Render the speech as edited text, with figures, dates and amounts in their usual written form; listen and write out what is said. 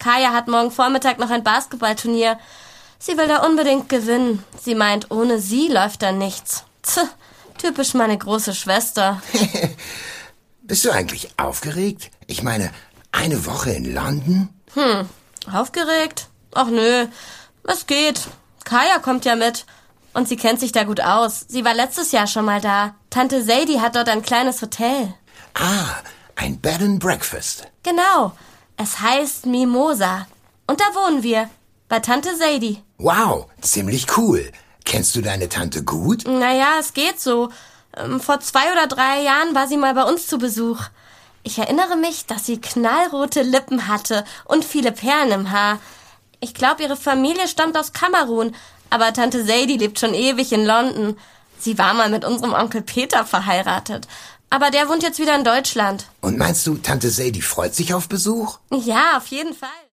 Kaya hat morgen Vormittag noch ein Basketballturnier. Sie will da unbedingt gewinnen. Sie meint, ohne sie läuft da nichts. Typisch meine große Schwester. Bist du eigentlich aufgeregt? Ich meine, eine Woche in London? Aufgeregt? Ach nö, es geht. Kaya kommt ja mit. Und sie kennt sich da gut aus. Sie war letztes Jahr schon mal da. Tante Sadie hat dort ein kleines Hotel. Ah, ein Bed and Breakfast. Genau. Es heißt Mimosa. Und da wohnen wir. Bei Tante Sadie. Wow, ziemlich cool. Kennst du deine Tante gut? Naja, es geht so. Vor 2 oder 3 Jahren war sie mal bei uns zu Besuch. Ich erinnere mich, dass sie knallrote Lippen hatte und viele Perlen im Haar. Ich glaube, ihre Familie stammt aus Kamerun, aber Tante Sadie lebt schon ewig in London. Sie war mal mit unserem Onkel Peter verheiratet, aber der wohnt jetzt wieder in Deutschland. Und meinst du, Tante Sadie freut sich auf Besuch? Ja, auf jeden Fall.